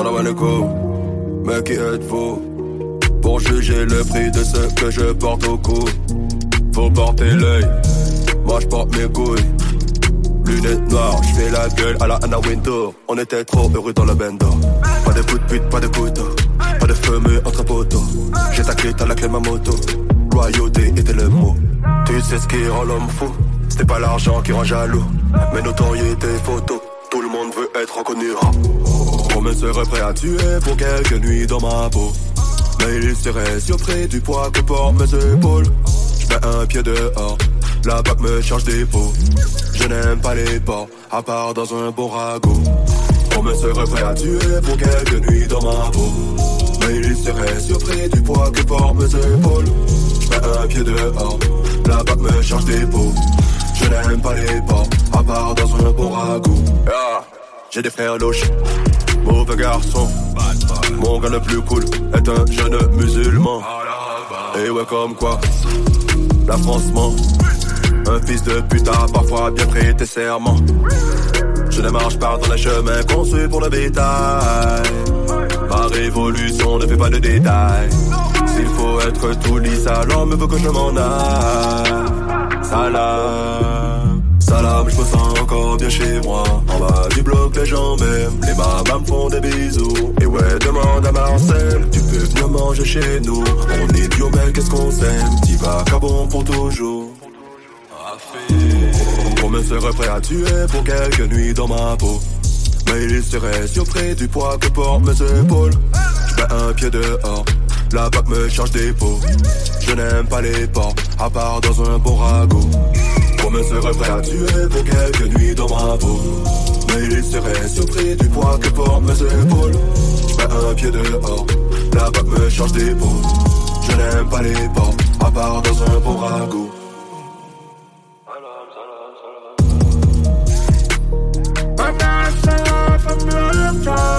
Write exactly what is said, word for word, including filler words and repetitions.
Salam alaikum, mais qui êtes-vous pour juger le prix de ce que je porte au cou? Faut porter l'œil, moi je porte mes couilles. Lunettes noires, je fais la gueule à la Anna Wintour. On était trop heureux dans la bendo. Pas de coup de pute, pas de couteau, pas de fumée entre poteaux. J'ai ta clé, t'as la clé de ma moto. Royauté était le mot. Tu sais ce qui rend l'homme fou, c'était pas l'argent qui rend jaloux, mais notoriété, photos. Tout le monde veut être reconnu. Combien serait prêt à tuer pour quelques nuits dans ma peau? Mais il serait surpris du poids que portent mes épaules. J'mets un pied dehors, la bague me charge des pots. Je n'aime pas les porcs, à part dans un bon ragot. On me serait prêt à tuer pour quelques nuits dans ma peau. Mais il serait surpris du poids que portent mes épaules. J'mets un pied dehors, la bague me charge des pots. Je n'aime pas les porcs, à part dans un bon ragot. Ah, j'ai des frères louches, mauvais garçon. Mon gars le plus cool est un jeune musulman. Et ouais, comme quoi la France ment. Un fils de pute a parfois bien prêté serment. Je ne marche pas dans les chemins conçus pour le bétail. Ma révolution ne fait pas de détails. S'il faut être tout lisse, alors me veut que je m'en aille. Salam, salam, je me sens encore bien chez moi. En bas du bloc, les gens m'aiment. Les mamans me font des bisous. Et ouais, demande à Marcel, tu peux venir manger chez nous. On est bio, mais qu'est-ce qu'on s'aime. T'y vas qu'à bon pour toujours. Combien serait prêt à tuer pour quelques nuits dans ma peau? Mais il serait surpris du poids que portent mes épaules. J'mets un pied dehors, la bague me charge des pots. Je n'aime pas les porcs, à part dans un bon ragot. Combien serait prêt à tuer pour quelques nuits dans ma peau? Mais il serait surpris du poids que portent mes épaules. J'mets un pied dehors, la bague me charge des pots. Je n'aime pas les porcs, à part dans un bon ragot. I'm not so from love,